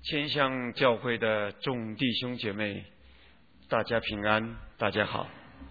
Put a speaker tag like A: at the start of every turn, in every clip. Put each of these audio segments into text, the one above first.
A: 天香教会的众弟兄姐妹，大家平安，大家好。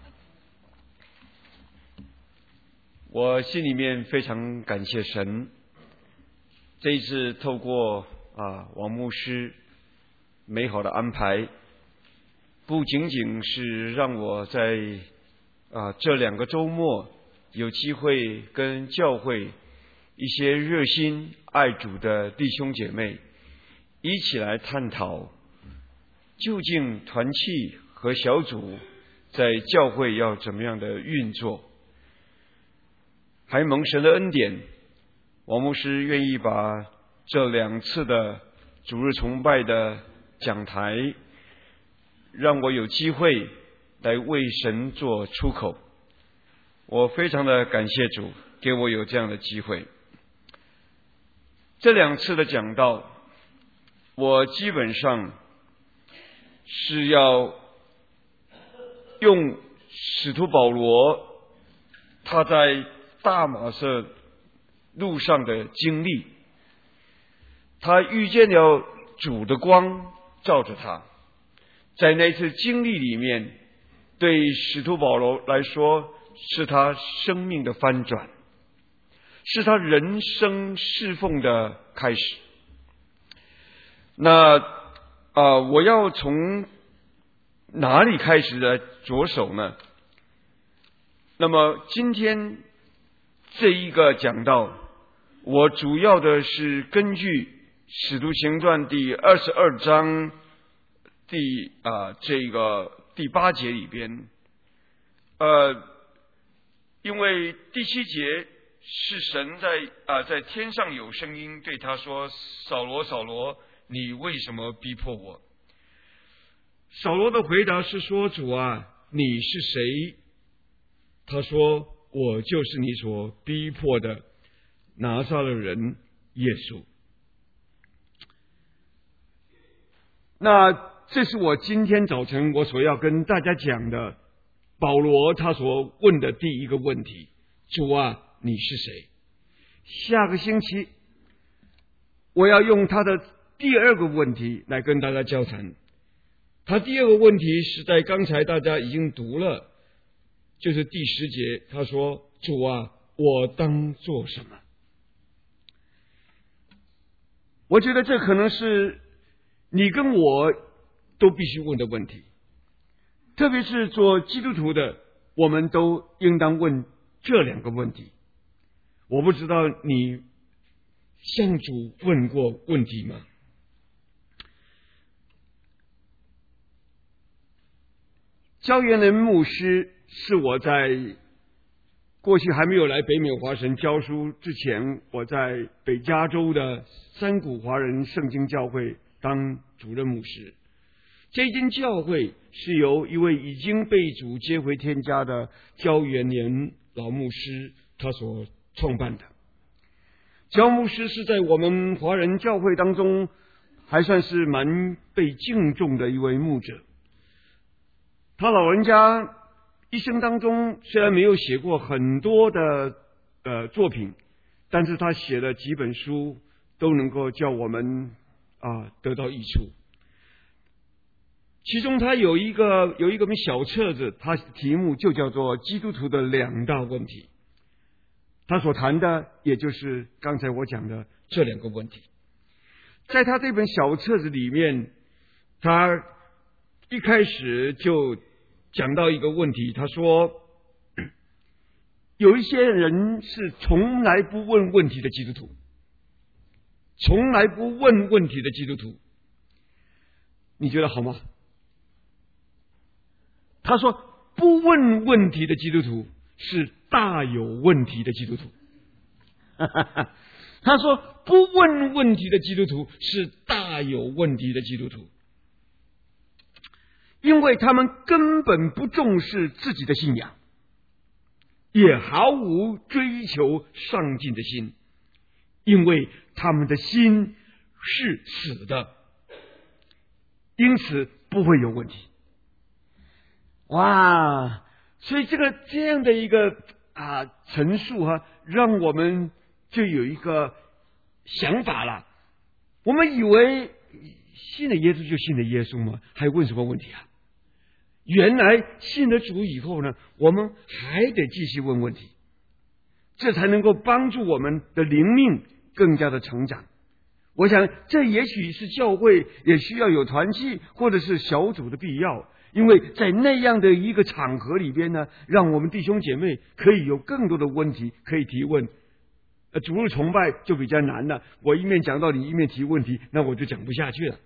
A: 我心里面非常感谢神，这一次透过王牧师美好的安排，不仅仅是让我在这2个周末有机会跟教会一些热心爱主的弟兄姐妹一起来探讨，究竟团契和小组在教会要怎么样的运作。还蒙神的恩典，王牧师愿意把这2次的主日崇拜的讲台，让我有机会来为神做出口。我非常的感谢主给我有这样的机会。这2次的讲道，我基本上是要用使徒保罗他在大马色路上的经历，他遇见了主的光照着他，在那次经历里面，对使徒保罗来说是他生命的翻转，是他人生侍奉的开始。那我要从哪里开始的着手呢？那么今天这一个讲道，我主要的是根据《使徒行传》第22章第8节里边，因为第7节是神在天上有声音对他说：“扫罗，扫罗，你为什么逼迫我？”扫罗的回答是说：“主啊，你是谁？”他说：“我就是你所逼迫的拿撒勒人耶稣。”那这是我今天早晨我所要跟大家讲的，保罗他所问的第一个问题：主啊，你是谁？下个星期我要用他的第2个问题来跟大家交谈。他第2个问题是在刚才大家已经读了，就是第10节，他说：“主啊，我当做什么？”我觉得这可能是你跟我都必须问的问题，特别是做基督徒的，我们都应当问这2个问题。我不知道你向主问过问题吗？焦元仁牧师是我在过去还没有来北美华神教书之前，我在北加州的三谷华人圣经教会当主任牧师。这间教会是由一位已经被主接回天家的焦元年老牧师他所创办的。焦牧师是在我们华人教会当中还算是蛮被敬重的一位牧者。他老人家一生当中虽然没有写过很多的作品，但是他写了几本书都能够叫我们得到益处。其中他有一个小册子，他题目就叫做基督徒的2大问题。他所谈的也就是刚才我讲的这2个问题。在他这本小册子里面，他一开始就讲到一个问题，他说有一些人是从来不问问题的基督徒，从来不问问题的基督徒，你觉得好吗？他说不问问题的基督徒是大有问题的基督徒。他说不问问题的基督徒是大有问题的基督徒，因为他们根本不重视自己的信仰，也毫无追求上进的心，因为他们的心是死的，因此不会有问题。哇！所以这样的一个陈述让我们就有一个想法了。我们以为
B: 信了耶稣就信了耶稣吗？还问什么问题啊？原来信了主以后呢，我们还得继续问问题，这才能够帮助我们的灵命更加的成长。我想这也许是教会也需要有团契或者是小组的必要，因为在那样的一个场合里边呢，让我们弟兄姐妹可以有更多的问题可以提问。主日崇拜就比较难了，我一面讲道理一面提问题，那我就讲不下去了。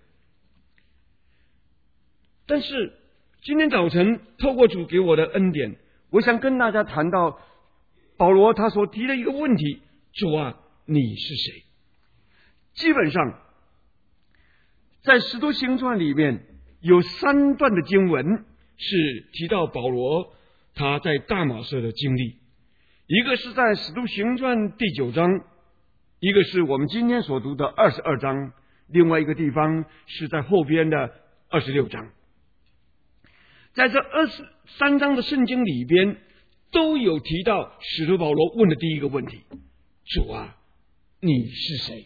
B: 但是今天早晨透过主给我的恩典，我想跟大家谈到保罗他所提的一个问题：主啊，你是谁？基本上在使徒行传里面有3段的经文是提到保罗他在大马色的经历，一个是在使徒行传第9章，一个是我们今天所读的22章，另外一个地方是在后边的26章。在这23章的圣经里边都有提到使徒保罗问的第一个问题：主啊，你是谁？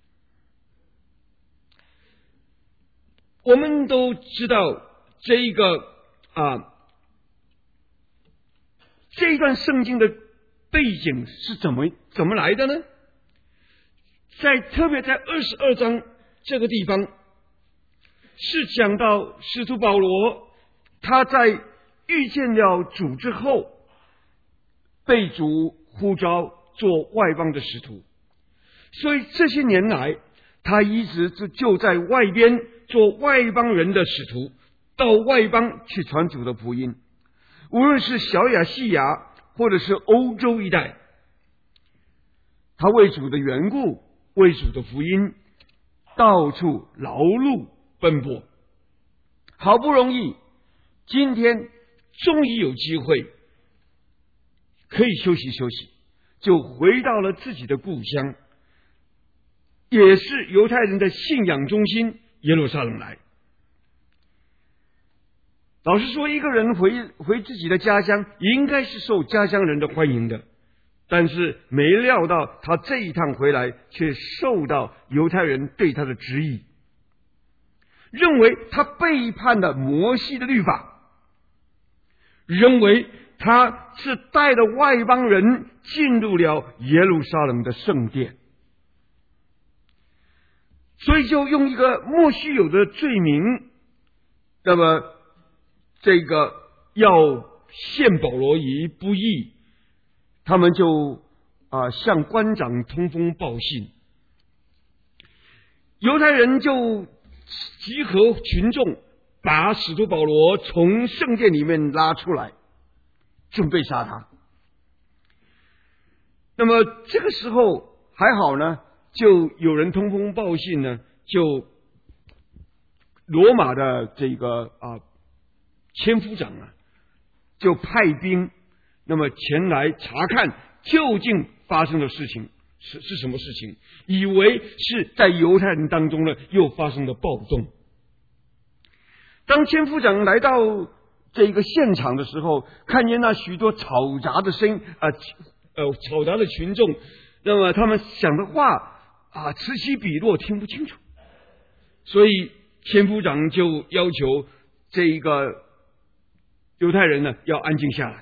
B: 我们都知道这一段圣经的背景是怎么来的呢？特别在22章这个地方是讲到使徒保罗他在遇见了主之后，被主呼召做外邦的使徒，所以这些年来他一直就在外边做外邦人的使徒，到外邦去传主的福音，无论是小亚细亚或者是欧洲一带，他为主的缘故，为主的福音到处劳碌奔波，好不容易今天终于有机会可以休息休息，就回到了自己的故乡，也是犹太人的信仰中心耶路撒冷来。老实说，一个人回自己的家乡应该是受家乡人的欢迎的，但是没料到他这一趟回来却受到犹太人对他的质疑，认为他背叛了摩西的律法，认为他是带着外邦人进入了耶路撒冷的圣殿，所以就用一个莫须有的罪名，那么这个要陷保罗于不义，他们就向官长通风报信，犹太人就集合群众，把使徒保罗从圣殿里面拉出来，准备杀他。那么这个时候还好呢，就有人通风报信呢，就罗马的这个千夫长就派兵，那么前来查看究竟发生的事情是什么事情，以为是在犹太人当中呢又发生了暴动。当千夫长来到这个现场的时候，看见那许多嘈杂的嘈杂的群众，那么他们讲的话此起彼落，听不清楚，所以千夫长就要求这一个犹太人呢要安静下来，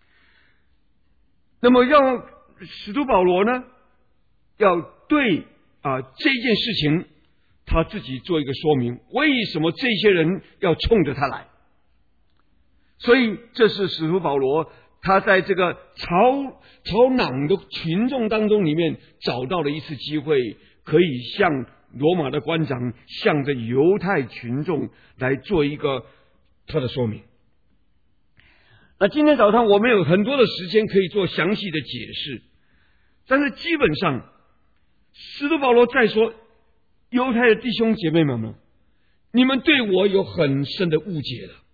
B: 那么让使徒保罗呢要对这件事情他自己做一个说明，为什么这些人要冲着他来。所以这是使徒保罗他在这个吵嚷的群众当中里面找到了一次机会，可以向罗马的官长，向着犹太群众来做一个他的说明。那今天早上我们有很多的时间可以做详细的解释，但是基本上使徒保罗在说，犹太的弟兄姐妹们，你们对我有很深的误解了。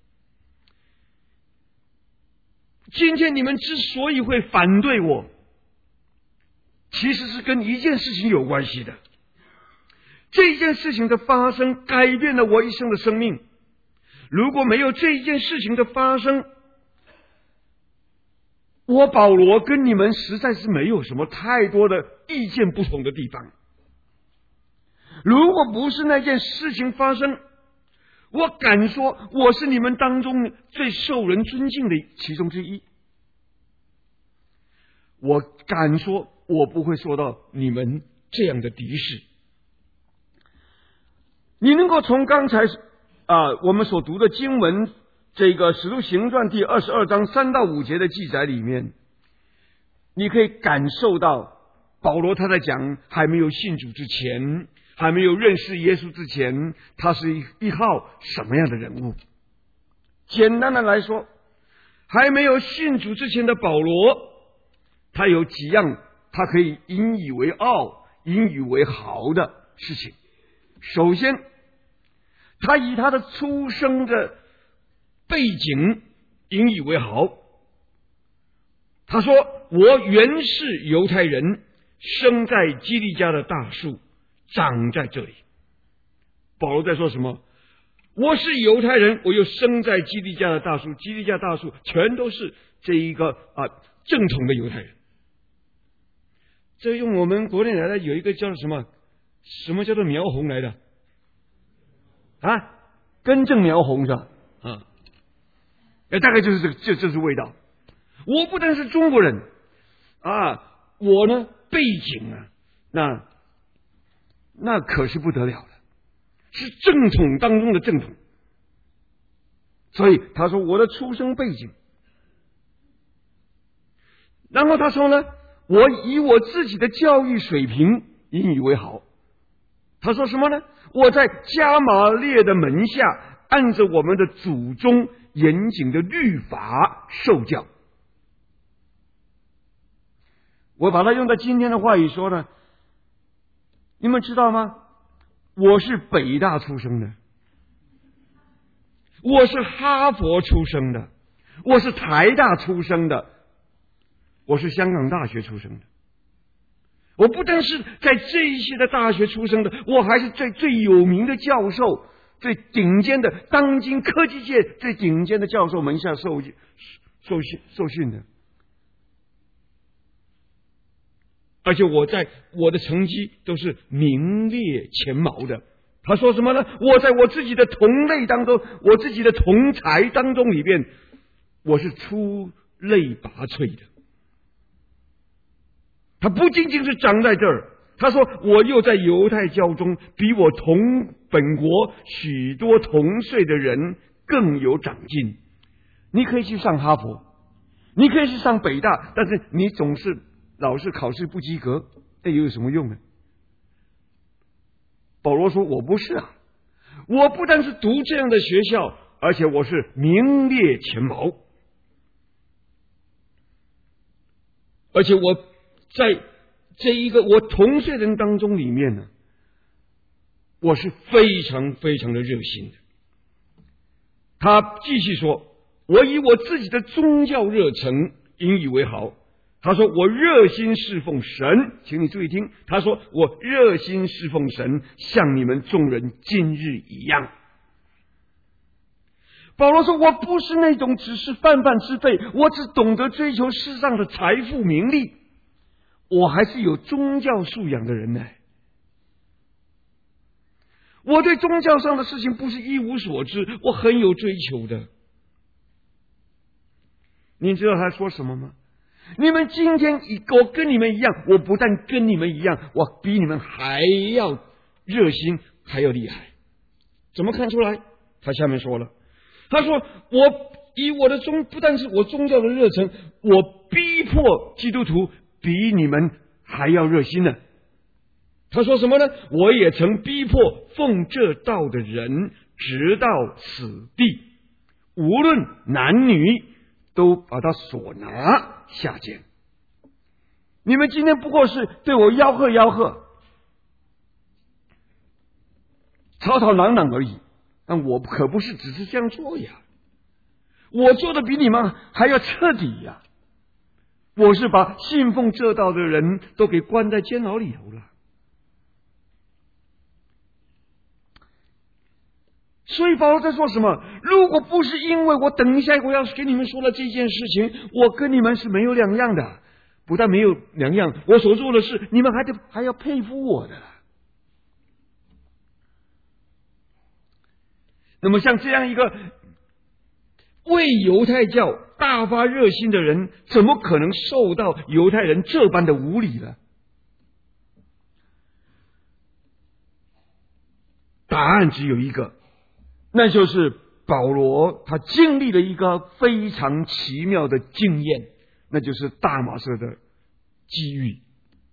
B: 今天你们之所以会反对我，其实是跟一件事情有关系的。这件事情的发生改变了我一生的生命，如果没有这件事情的发生，我保罗跟你们实在是没有什么太多的意见不同的地方。 如果不是那件事情发生，我敢说我是你们当中最受人尊敬的其中之一。我敢说我不会受到你们这样的敌视。你能够从刚才我们所读的经文，这个使徒行传第22章3到5节的记载里面，你可以感受到保罗他在讲还没有信主之前，还没有认识耶稣之前，他是一号什么样的人物。简单的来说，还没有信主之前的保罗，他有几样他可以引以为傲、引以为豪的事情。首先，他以他的出生的背景引以为豪。他说：“我原是犹太人，生在基利家的大树，长在这里。”保罗在说什么？我是犹太人，我又生在基利家的大树。基利家大树全都是这一个正统的犹太人。这用我们国内来的有一个叫什么叫做苗红来的根正苗红是吧？大概就是这是味道。我不但是中国人我呢背景那可是不得了的，是正统当中的正统。所以他说我的出生背景，然后他说呢，我以我自己的教育水平引以为豪。他说什么呢？我在加玛列的门下，按着我们的祖宗严谨的律法受教。我把它用在今天的话语说呢，你们知道吗？我是北大出生的，我是哈佛出生的，我是台大出生的，我是香港大学出生的。我不但是在这一些的大学出生的，我还是最有名的教授，最顶尖的当今科技界最顶尖的教授门下受训的。而且我的成绩都是名列前茅的。他说什么呢？我在我自己的同类当中，我自己的同才当中里边，我是出类拔萃的。他不仅仅是长在这儿，他说我又在犹太教中比我同本国许多同岁的人更有长进。你可以去上哈佛，你可以去上北大，但是你总是老是考试不及格，这又有什么用呢？保罗说我不是我不但是读这样的学校，而且我是名列前茅，而且我在这一个我同岁人当中里面呢，我是非常非常的热心的。他继续说，我以我自己的宗教热忱引以为豪。他说我热心侍奉神，请你注意听，他说我热心侍奉神，像你们众人今日一样。保罗说我不是那种只是泛泛之辈，我只懂得追求世上的财富名利，我还是有宗教素养的人呢。我对宗教上的事情不是一无所知，我很有追求的。你知道他说什么吗？你们今天我跟你们一样，我不但跟你们一样，我比你们还要热心，还要厉害。怎么看出来？他下面说了，他说我以我的不但是我宗教的热忱，我逼迫基督徒比你们还要热心呢。他说什么呢？我也曾逼迫奉这道的人直到死地，无论男女都把他所拿下监。你们今天不过是对我吆喝吆喝，吵吵嚷嚷而已，但我可不是只是这样做呀，我做的比你们还要彻底呀。我是把信奉这道的人都给关在监牢里头了。所以保罗在说什么？如果不是因为我等一下我要给你们说了这件事情，我跟你们是没有两样的。不但没有两样，我所做的事你们还要佩服我的。 那么像这样一个为犹太教大发热心的人，怎么可能受到犹太人这般的无礼呢？答案只有一个，那就是保罗他经历了一个非常奇妙的经验，那就是大马色的机遇。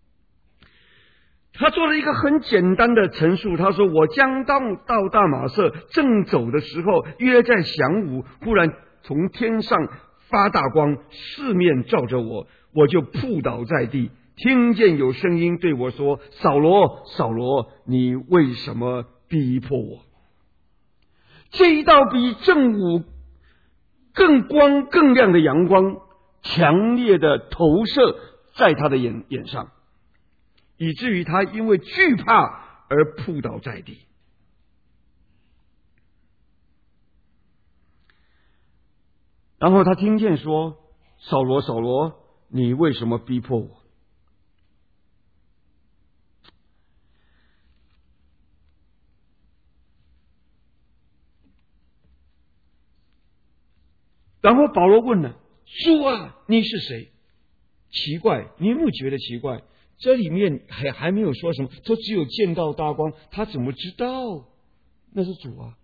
B: 他做了一个很简单的陈述，他说：“我将到大马色，正走的时候，约在晌午，忽然从天上发大光，四面照着我，我就扑倒在地，听见有声音对我说：扫罗，扫罗，你为什么逼迫我？”这一道比正午更光更亮的阳光，强烈的投射在他的眼上，以至于他因为惧怕而扑倒在地。然后他听见说：“扫罗，扫罗，你为什么逼迫我？”然后保罗问了：“主啊，你是谁？”奇怪，你有没有觉得奇怪？这里面还没有说什么，他只有见到大光，他怎么知道那是主啊？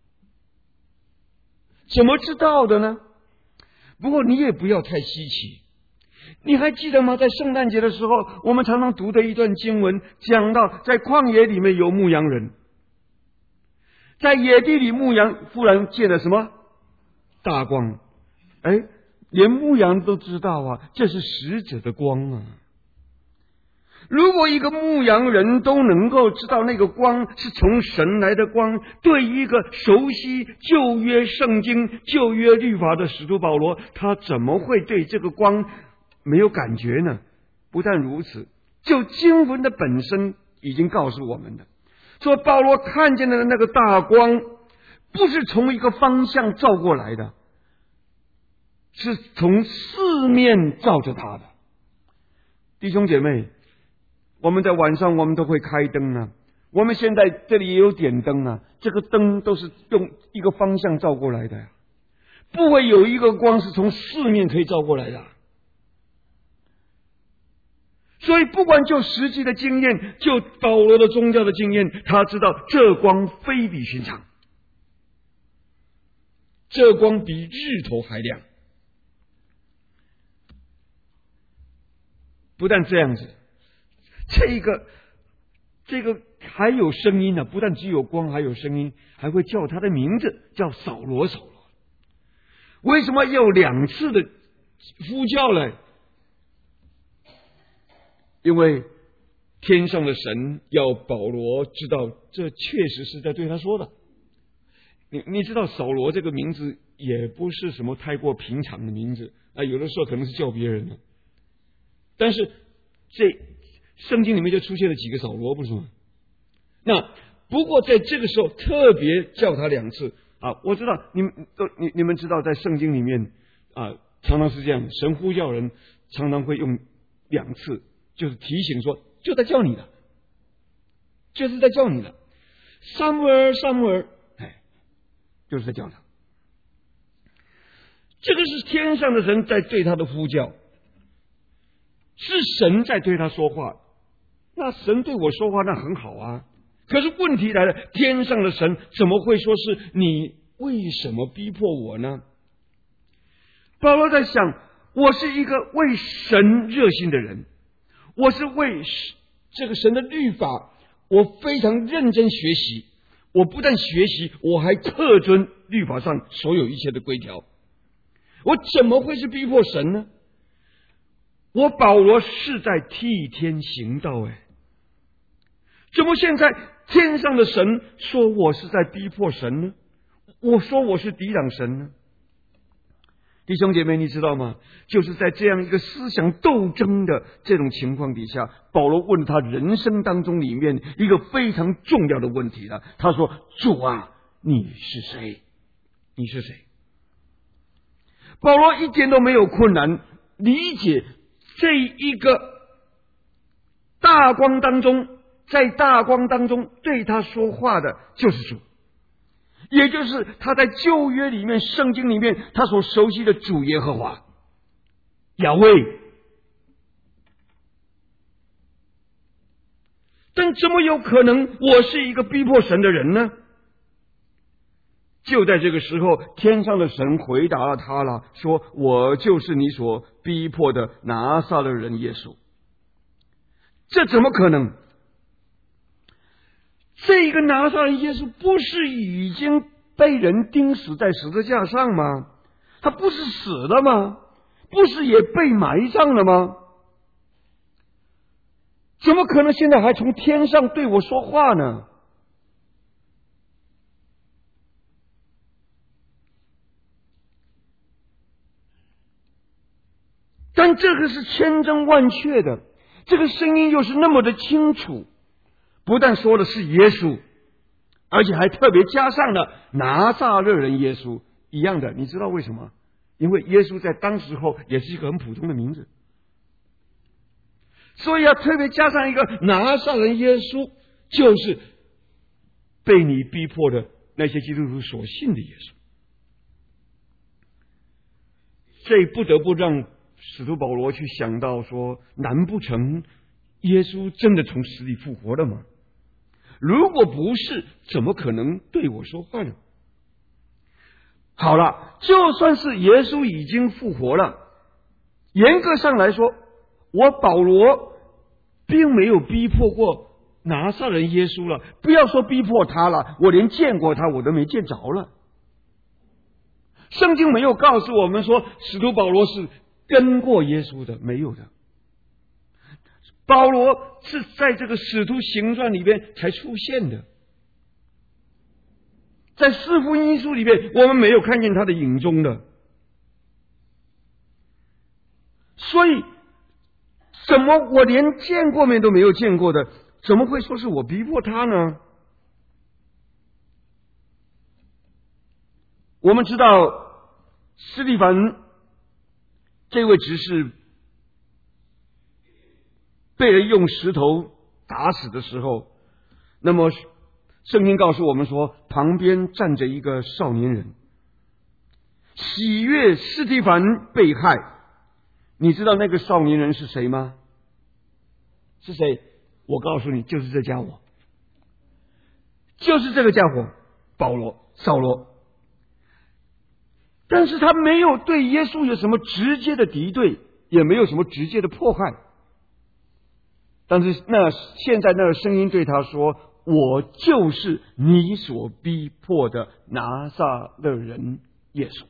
B: 怎么知道的呢？不过你也不要太稀奇。你还记得吗？在圣诞节的时候，我们常常读的一段经文，讲到在旷野里面有牧羊人，在野地里牧羊，忽然见了什么大光。连牧羊都知道啊，这是使者的光啊。如果一个牧羊人都能够知道那个光是从神来的光，对一个熟悉旧约圣经、旧约律法的使徒保罗，他怎么会对这个光没有感觉呢？不但如此，就经文的本身已经告诉我们了，说保罗看见的那个大光不是从一个方向照过来的，是从四面照着他的。弟兄姐妹，我们在晚上我们都会开灯啊，我们现在这里也有点灯啊，这个灯都是用一个方向照过来的呀，不会有一个光是从四面可以照过来的。所以不管就实际的经验，就保罗的宗教的经验，他知道这光非比寻常，这光比日头还亮。不但这样子，这个还有声音呢，不但只有光，还有声音，还会叫他的名字，叫扫罗，扫罗。为什么有2次的呼叫呢？因为天上的神要保罗知道，这确实是在对他说的。你知道扫罗这个名字也不是什么太过平常的名字啊，有的时候可能是叫别人的。但是这圣经里面就出现了几个扫罗，不是吗？那不过在这个时候特别叫他2次啊！我知道你们知道，在圣经里面啊，常常是这样，神呼叫人常常会用2次，就是提醒说就在叫你的，就是在叫你的 somewhere， 就是在叫他。这个是天上的神在对他的呼叫，是神在对他说话。那神对我说话那很好啊，可是问题来了，天上的神怎么会说是你为什么逼迫我呢？保罗在想，我是一个为神热心的人，我是为这个神的律法我非常认真学习，我不但学习，我还恪遵律法上所有一切的规条，我怎么会是逼迫神呢？我保罗是在替天行道，怎么现在天上的神说我是在逼迫神呢？我说我是抵挡神呢？弟兄姐妹，你知道吗？就是在这样一个思想斗争的这种情况底下，保罗问他人生当中里面一个非常重要的问题了。他说：主啊，你是谁？你是谁？保罗一点都没有困难理解这一个大光当中，在大光当中对他说话的就是主。 也就是他在旧约里面、圣经里面他所熟悉的主耶和华雅威。但怎么有可能我是一个逼迫神的人呢？就在这个时候，天上的神回答了他了，说：我就是你所逼迫的拿撒勒人耶稣。这怎么可能？这个拿撒勒人耶稣不是已经被人钉死在十字架上吗？他不是死了吗？不是也被埋葬了吗？怎么可能现在还从天上对我说话呢？但这个是千真万确的，这个声音又是那么的清楚，不但说的是耶稣，而且还特别加上了拿撒勒人耶稣一样的。你知道为什么？因为耶稣在当时候也是一个很普通的名字，所以要特别加上一个拿撒勒人耶稣，就是被你逼迫的那些基督徒所信的耶稣。这不得不让使徒保罗去想到说，难不成耶稣真的从死里复活了吗？如果不是，怎么可能对我说话呢？好了，就算是耶稣已经复活了，严格上来说，我保罗并没有逼迫过拿撒勒人耶稣了，不要说逼迫他了，我连见过他我都没见着了。圣经没有告诉我们说使徒保罗是跟过耶稣的，没有的。保罗是在这个使徒行传里边才出现的，在四福音书里边我们没有看见他的影踪的。所以怎么我连见过面都没有见过的，怎么会说是我逼迫他呢？我们知道司提反这位执事被人用石头打死的时候，那么圣经告诉我们说，旁边站着一个少年人，喜悦司提反被害。你知道那个少年人是谁吗？是谁？我告诉你，就是这家伙，就是这个家伙扫罗。但是他没有对耶稣有什么直接的敌对，也没有什么直接的迫害。但是现在那个声音对他说，我就是你所逼迫的拿撒勒人耶稣。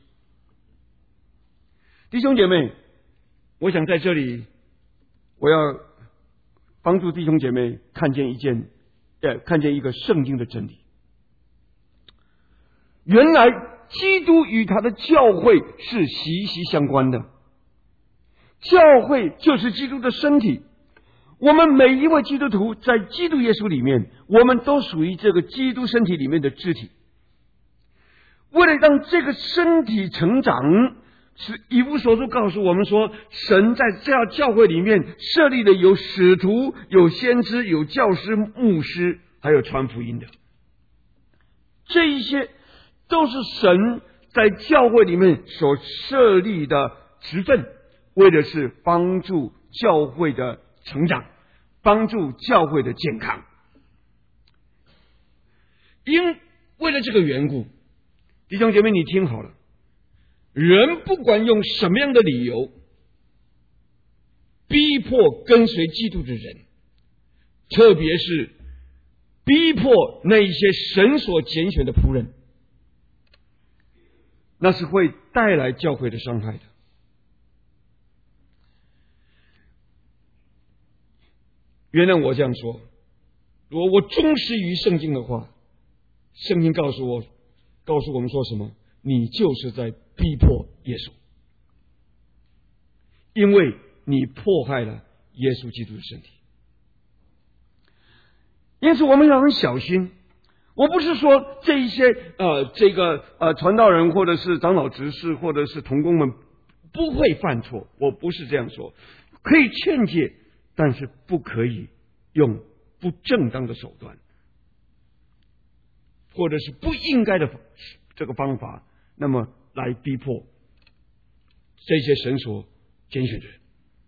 B: 弟兄姐妹，我想在这里我要帮助弟兄姐妹看见一个圣经的真理。原来基督与他的教会是息息相关的，教会就是基督的身体。我们每一位基督徒在基督耶稣里面，我们都属于这个基督身体里面的肢体。为了让这个身体成长，是以弗所书告诉我们说，神在这样教会里面设立的有使徒、有先知、有教师、牧师，还有传福音的。这一些都是神在教会里面所设立的职分，为的是帮助教会的成长，帮助教会的健康。为了这个缘故，弟兄姐妹，你听好了，人不管用什么样的理由逼迫跟随基督的人，特别是逼迫那一些神所拣选的仆人，那是会带来教会的伤害的。原谅我这样说，如果我忠实于圣经的话，圣经告诉我们说什么？你就是在逼迫耶稣，因为你迫害了耶稣基督的身体。因此我们要很小心。我不是说这一些传道人或者是长老执事或者是同工们不会犯错，我不是这样说，可以劝诫，但是不可以用不正当的手段。 或者是不应该的这个方法，那么来逼迫这些神所拣选的人。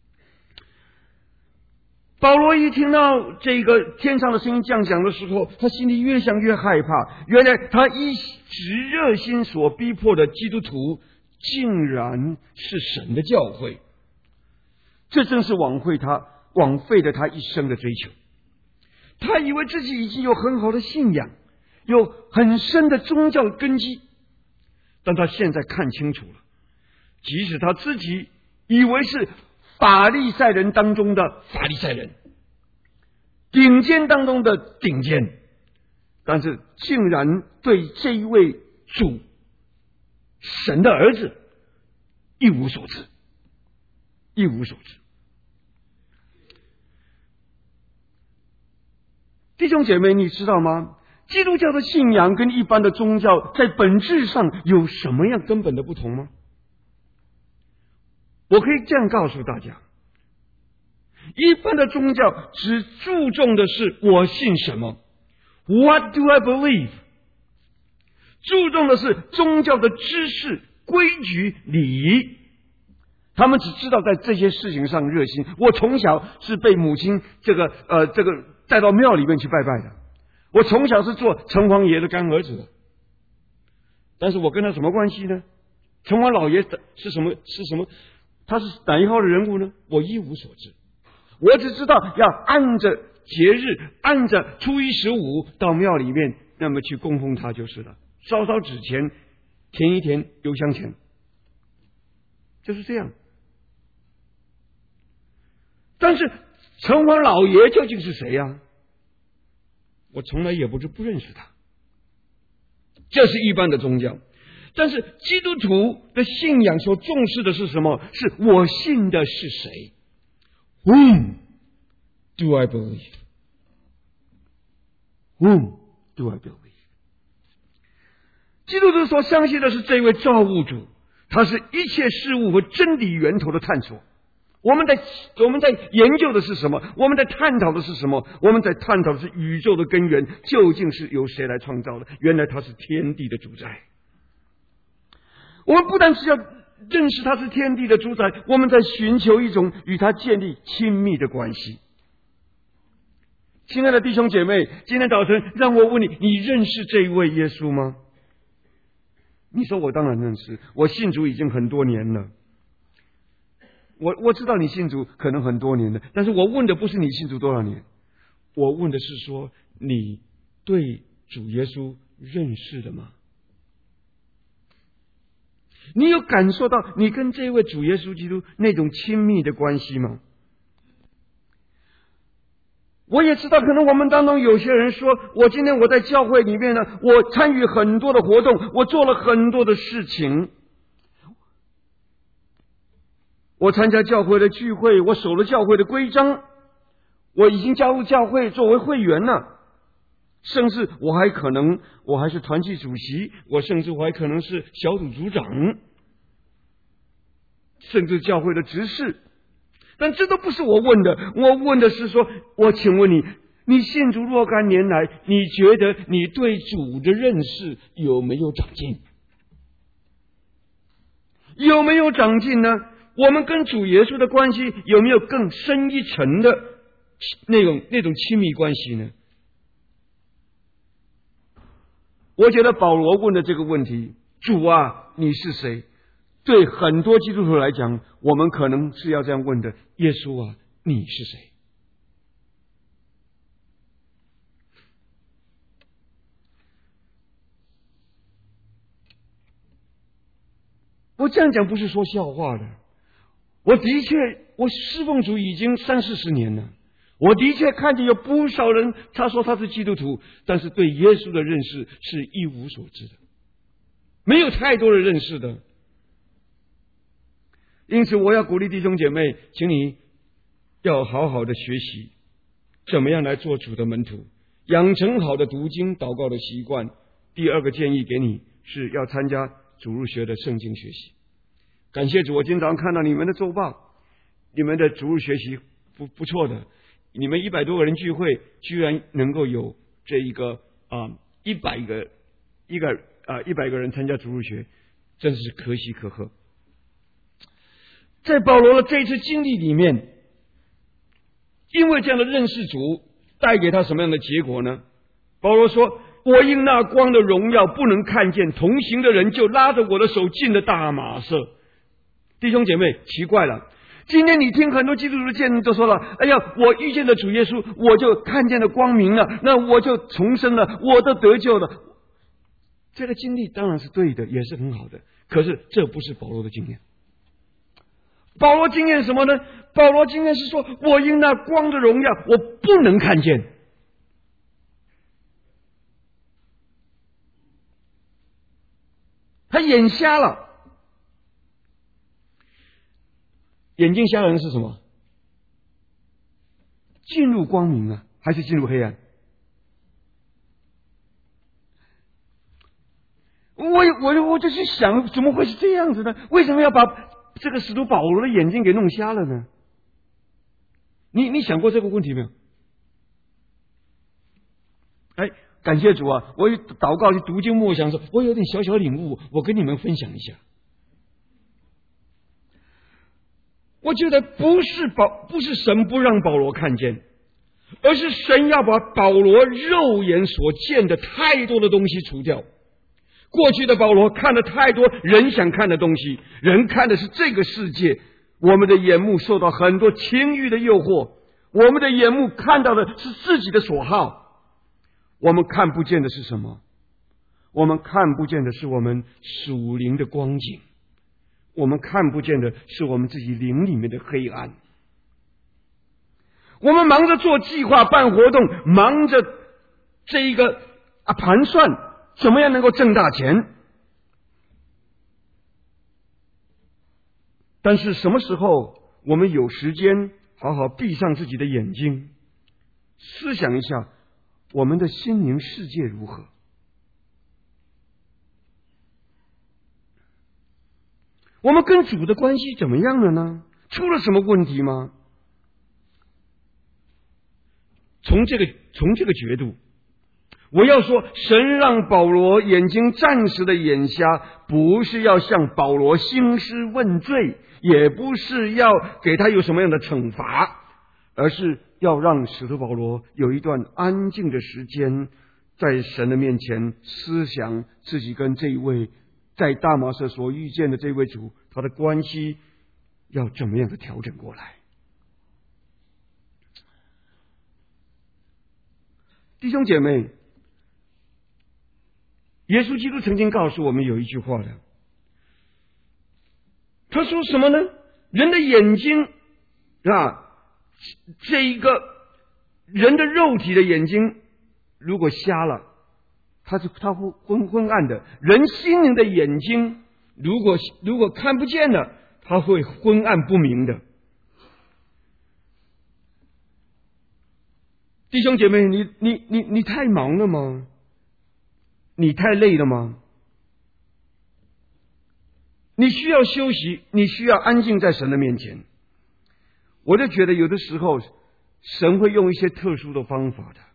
B: 保罗一听到这个天上的声音降讲的时候，他心里越想越害怕。原来他一直热心所逼迫的基督徒，竟然是神的教会。这正是枉费了他一生的追求。他以为自己已经有很好的信仰，有很深的宗教根基，但他现在看清楚了，即使他自己以为是法利赛人当中的法利赛人，顶尖当中的顶尖，但是竟然对这一位主神的儿子一无所知，一无所知。弟兄姐妹，你知道吗？基督教的信仰跟一般的宗教在本质上有什么样根本的不同吗？我可以这样告诉大家，一般的宗教只注重的是我信什么 ，What do I believe？ 注重的是宗教的知识、规矩、礼仪。他们只知道在这些事情上热心。我从小是被母亲这个带到庙里面去拜拜的。我从小是做城隍爷的干儿子的，但是我跟他什么关系呢？城隍老爷是什么？他是哪一号的人物呢？我一无所知。我只知道要按着节日，按着初一十五到庙里面，那么去供奉他就是了。烧烧纸钱，填一填邮箱钱，就是这样。但是城隍老爷究竟是谁呀？我从来也不认识他。这是一般的宗教。但是基督徒的信仰所重视的是什么？是我信的是谁？ Whom do I believe? Whom do I believe? 基督徒所相信的是这位造物主，他是一切事物和真理源头的探索。我们在研究的是什么？我们在探讨的是什么？我们在探讨的是宇宙的根源究竟是由谁来创造的？原来他是天地的主宰。我们不但是要认识他是天地的主宰，我们在寻求一种与他建立亲密的关系。亲爱的弟兄姐妹，今天早晨让我问你，你认识这一位耶稣吗？你说我当然认识，我信主已经很多年了。我知道你信主可能很多年了，但是我问的不是你信主多少年，我问的是说你对主耶稣认识了吗？你有感受到你跟这位主耶稣基督那种亲密的关系吗？我也知道，可能我们当中有些人说，我今天我在教会里面呢，我参与很多的活动，我做了很多的事情，我参加教会的聚会，我守了教会的规章，我已经加入教会作为会员了，甚至我还是团契主席，甚至我还可能是小组组长，甚至教会的执事。但这都不是我问的，我问的是说，我请问你信主若干年来，你觉得你对主的认识有没有长进？有没有长进呢？我们跟主耶稣的关系有没有更深一层的那种亲密关系呢？我觉得保罗问的这个问题，主啊，你是谁？对很多基督徒来讲，我们可能是要这样问的，耶稣啊，你是谁？我这样讲不是说笑话的，我侍奉主已经30-40年了，我的确看见有不少人他说他是基督徒，但是对耶稣的认识是一无所知的，没有太多的认识的。因此我要鼓励弟兄姐妹，请你要好好的学习怎么样来做主的门徒，养成好的读经祷告的习惯。第二个建议给你是要参加主日学的圣经学习。感谢主，我今早上看到你们的周报，你们的主日学习不错的，你们100多个人聚会居然能够有这一个100个 100个人参加主日学，真是可喜可贺。在保罗的这一次经历里面，因为这样的认识主，带给他什么样的结果呢？保罗说：“我因那光的荣耀不能看见，同行的人就拉着我的手进了大马色。”弟兄姐妹，奇怪了，今天你听很多基督徒的见证都说了：“哎呀，我遇见了主耶稣，我就看见了光明了，那我就重生了，我都得救了。”这个经历当然是对的，也是很好的，可是这不是保罗的经验。保罗经验什么呢？保罗经验是说：“我因那光的荣耀，我不能看见。”他眼瞎了。眼睛瞎的人是什么？进入光明啊，还是进入黑暗？我就去想，怎么会是这样子呢？为什么要把这个使徒保罗的眼睛给弄瞎了呢？你想过这个问题没有？哎，感谢主啊！我祷告去读经默想的时候，我有点小小领悟，我跟你们分享一下。我觉得不是神不让保罗看见，而是神要把保罗肉眼所见的太多的东西除掉。过去的保罗看了太多人想看的东西，人看的是这个世界，我们的眼目受到很多情欲的诱惑，我们的眼目看到的是自己的所好，我们看不见的是什么？我们看不见的是我们属灵的光景，我们看不见的是我们自己灵里面的黑暗。我们忙着做计划办活动，忙着这一个盘算怎么样能够挣大钱，但是什么时候我们有时间好好闭上自己的眼睛，思想一下我们的心灵世界如何？我们跟主的关系怎么样了呢？出了什么问题吗？从这个角度，我要说，神让保罗眼睛暂时的眼瞎，不是要向保罗兴师问罪，也不是要给他有什么样的惩罚，而是要让使徒保罗有一段安静的时间，在神的面前思想自己跟这一位在大马色所遇见的这位主，他的关系要怎么样的调整过来。弟兄姐妹，耶稣基督曾经告诉我们有一句话的，他说什么呢？人的眼睛这一个人的肉体的眼睛如果瞎了，他会昏暗的；人心灵的眼睛如果看不见了，他会昏暗不明的。弟兄姐妹，你太忙了吗？你太累了吗？你需要休息，你需要安静在神的面前。我就觉得有的时候神会用一些特殊的方法的。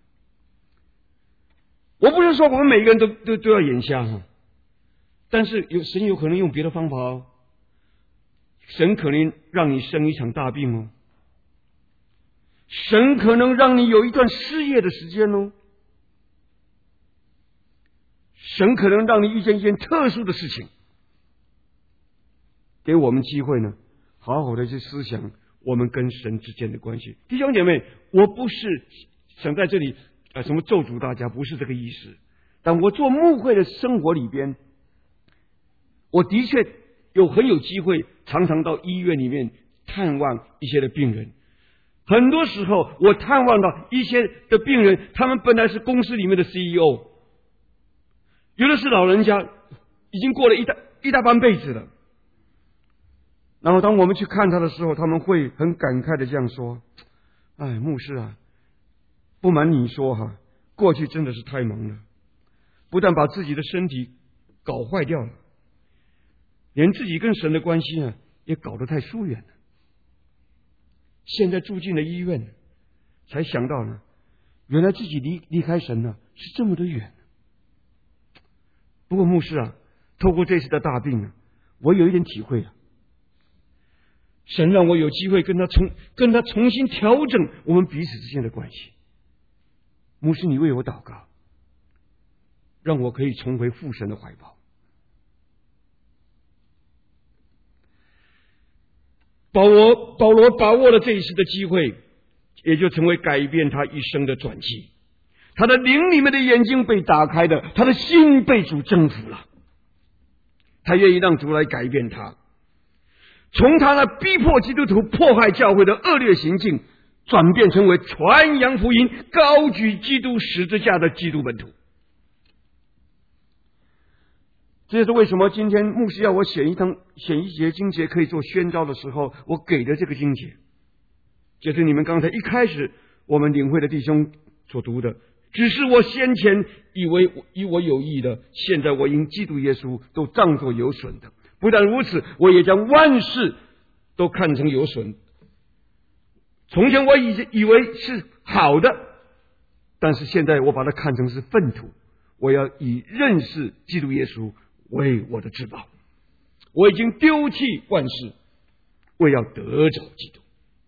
B: 我不是说我们每个人都要眼瞎，但是神有可能用别的方法哦。神可能让你生一场大病哦，神可能让你有一段失业的时间哦，神可能让你遇见一件特殊的事情，给我们机会呢，好好的去思想我们跟神之间的关系。弟兄姐妹，我不是想在这里什么咒诅大家，不是这个意思。但我做牧会的生活里边，我的确很有机会，常常到医院里面探望一些的病人。很多时候我探望到一些的病人，他们本来是公司里面的 CEO， 有的是老人家，已经过了一大半辈子了。然后当我们去看他的时候，他们会很感慨的这样说：哎，牧师啊，不瞒你说过去真的是太忙了，不但把自己的身体搞坏掉了，连自己跟神的关系呢也搞得太疏远了。现在住进了医院，才想到呢，原来自己离开神呢是这么的远。 不过牧师啊，透过这次的大病啊，我有一点体会啊，神让我有机会跟他重新调整我们彼此之间的关系。牧师，你为我祷告，让我可以重回父神的怀抱。保罗把握了这一次的机会，也就成为改变他一生的转机。他的灵里面的眼睛被打开的，他的心被主征服了。他愿意让主来改变他，从他那逼迫基督徒、迫害教会的恶劣行径，转变成为传扬福音、高举基督十字架的基督门徒。这也是为什么今天牧师要我选一节经节可以做宣召的时候，我给的这个经节，就是你们刚才一开始我们领会的弟兄所读的。只是我先前以为与我有益的，现在我因基督耶稣都当作有损的。不但如此，我也将万事都看成有损。从前我以为是好的，但是现在我把它看成是粪土。我要以认识基督耶稣为我的至宝。我已经丢弃万事，为要得着基督。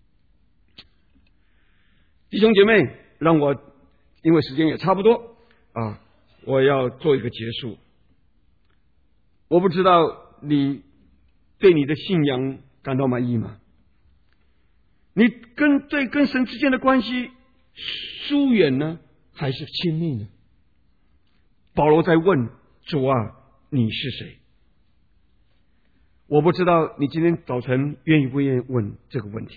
B: 弟兄姐妹，让我因为时间也差不多啊，我要做一个结束。我不知道你对你的信仰感到满意吗？你跟神之间的关系疏远呢，还是亲密呢？保罗在问主啊，你是谁？我不知道你今天早晨愿意不愿意问这个问题。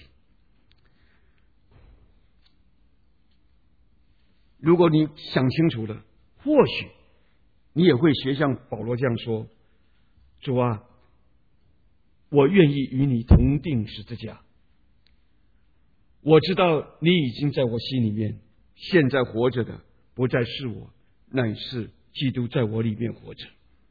B: 如果你想清楚了，或许你也会学像保罗这样说：主啊，我愿意与你同定十字架。我知道你已经在我心里面，现在活着的不再是我，乃是基督在我里面活着。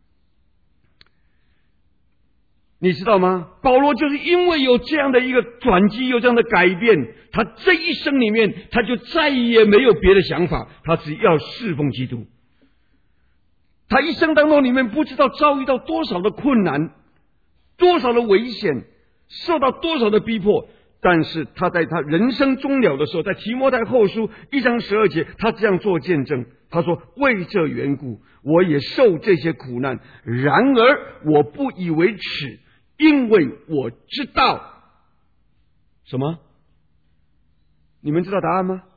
B: 你知道吗？保罗就是因为有这样的一个转机，有这样的改变，他这一生里面他就再也没有别的想法，他只要侍奉基督。他一生当中里面不知道遭遇到多少的困难，多少的危险，受到多少的逼迫，但是他在他人生终了的时候，在提摩太后书1章12节，他这样做见证，他说：为这缘故我也受这些苦难，然而我不以为耻，因为我知道什么？你们知道答案吗？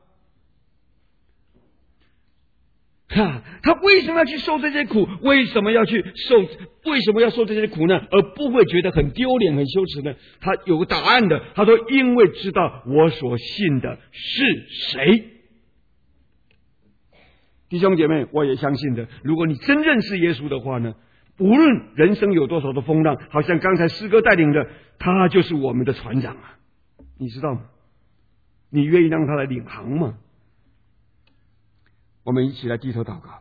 B: 他为什么要去受这些苦？为什么要受这些苦难，而不会觉得很丢脸、很羞耻呢？他有个答案的。他说：因为知道我所信的是谁。弟兄姐妹，我也相信的。如果你真认识耶稣的话呢，无论人生有多少的风浪，好像刚才诗歌带领的，他就是我们的船长啊，你知道吗？你愿意让他来领航吗？我们一起来低头祷告。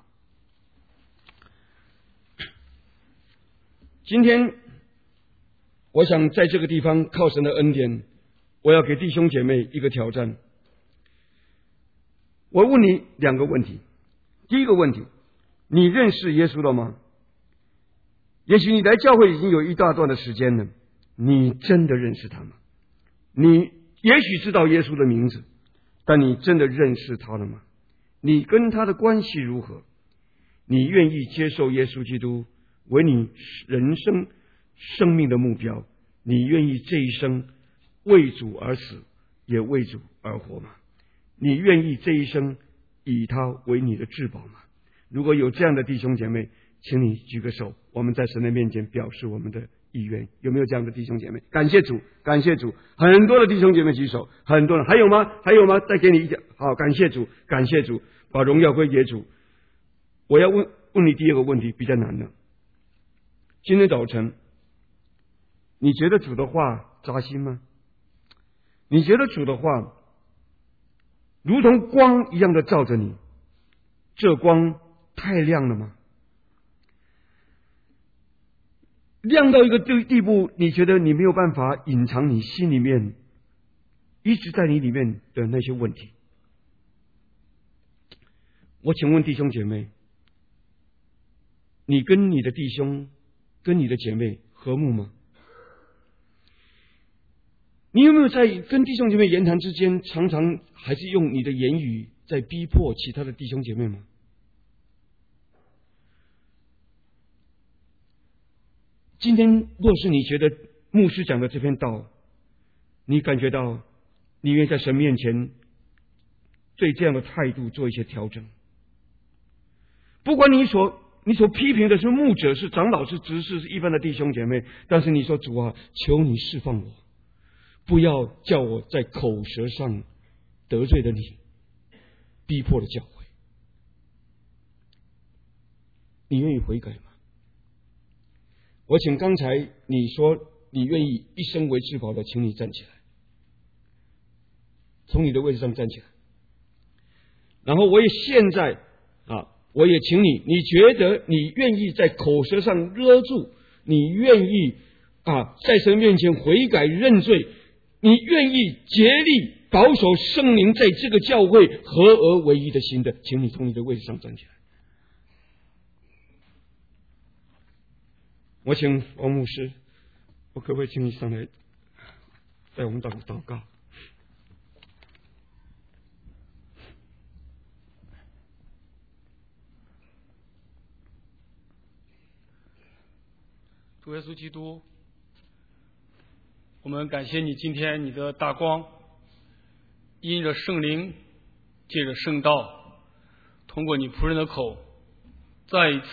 B: 今天我想在这个地方靠神的恩典，我要给弟兄姐妹一个挑战。我问你2个问题。第一个问题，你认识耶稣了吗？也许你来教会已经有一大段的时间了，你真的认识他吗？你也许知道耶稣的名字，但你真的认识他了吗？你跟他的关系如何？你愿意接受耶稣基督为你人生生命的目标？你愿意这一生为主而死，也为主而活吗？你愿意这一生以他为你的至宝吗？如果有这样的弟兄姐妹，请你举个手，我们在神的面前表示我们的意愿。有没有这样的弟兄姐妹？感谢主，感谢主！很多的弟兄姐妹举手，很多人。还有吗？还有吗？再给你一讲。好，感谢主，感谢主，把荣耀归给主。我要问你第2个问题，比较难的。今天早晨，你觉得主的话扎心吗？你觉得主的话如同光一样的照着你，这光太亮了吗？亮到一个地步，你觉得你没有办法隐藏你心里面一直在你里面的那些问题。我请问弟兄姐妹， 你跟你的弟兄、跟你的姐妹和睦吗？你有没有在跟弟兄姐妹言谈之间，常常还是用你的言语在逼迫其他的弟兄姐妹吗？今天若是你觉得牧师讲的这篇道，你感觉到你愿意在神面前对这样的态度做一些调整，不管你所批评的是牧者、是长老、是执事、是一般的弟兄姐妹，但是你说主啊，求你释放我，不要叫我在口舌上得罪了你，逼迫了教会。你愿意悔改吗？我请刚才你说你愿意一生为至宝的，请你站起来，从你的位置上站起来。然后我也现在我也请你，你觉得你愿意在口舌上勒住，你愿意在神面前悔改认罪，你愿意竭力保守圣灵在这个教会合而为一的心的，请你从你的位置上站起来。我请王牧师，我可不可以请你上来带我们祷告？
C: 主耶稣基督，我们感谢你今天你的大光，因着圣灵，借着圣道，通过你仆人的口，再一次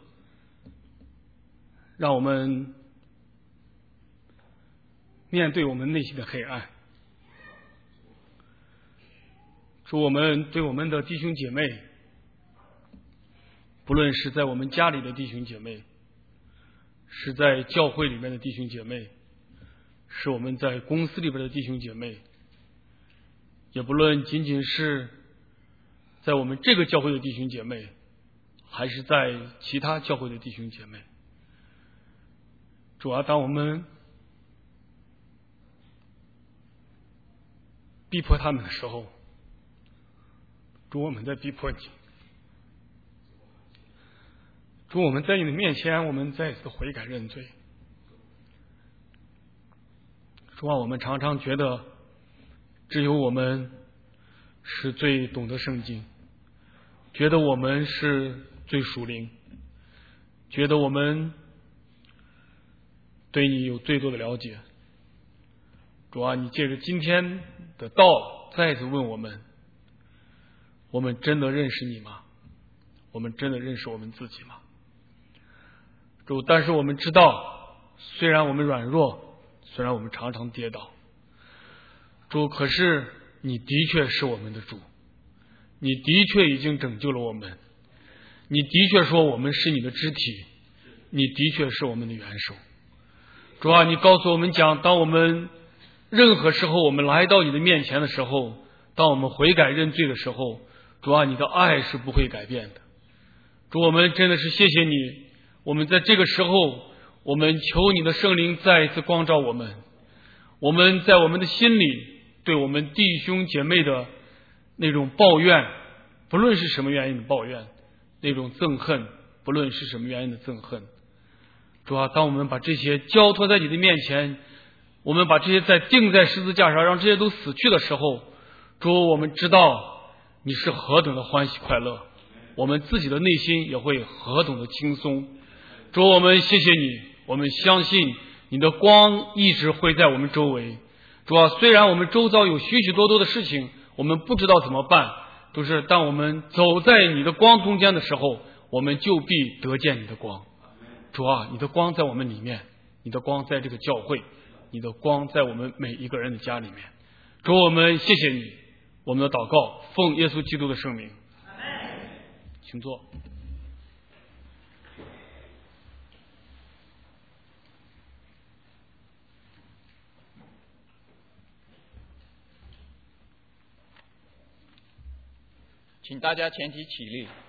C: 让我们面对我们内心的黑暗。主，我们对我们的弟兄姐妹，不论是在我们家里的弟兄姐妹，是在教会里面的弟兄姐妹，是我们在公司里边的弟兄姐妹，也不论仅仅是在我们这个教会的弟兄姐妹，还是在其他教会的弟兄姐妹。主啊，当我们逼迫他们的时候，主，我们在逼迫你。主，我们在你的面前，我们再次悔改认罪。主啊，我们常常觉得只有我们是最懂得圣经，觉得我们是最属灵，觉得我们对你有最多的了解。主啊，你借着今天的道再次问我们，我们真的认识你吗？我们真的认识我们自己吗？主，但是我们知道，虽然我们软弱，虽然我们常常跌倒，主，可是你的确是我们的主，你的确已经拯救了我们，你的确说我们是你的肢体，你的确是我们的元首。主啊，你告诉我们讲，当我们任何时候我们来到你的面前的时候，当我们悔改认罪的时候，主啊，你的爱是不会改变的。主，我们真的是谢谢你，我们在这个时候，我们求你的圣灵再一次光照我们，我们在我们的心里对我们弟兄姐妹的那种抱怨，不论是什么原因的抱怨，那种憎恨，不论是什么原因的憎恨，主啊，当我们把这些交托在你的面前，我们把这些钉在十字架上，让这些都死去的时候，主，我们知道你是何等的欢喜快乐，我们自己的内心也会何等的轻松。主，我们谢谢你，我们相信你的光一直会在我们周围。主啊，虽然我们周遭有许许多多的事情，我们不知道怎么办，都是当我们走在你的光中间的时候，我们就必得见你的光。主啊，你的光在我们里面，你的光在这个教会，你的光在我们每一个人的家里面。主，我们谢谢你，我们的祷告奉耶稣基督的圣名，请坐。
D: 请大家全体起立。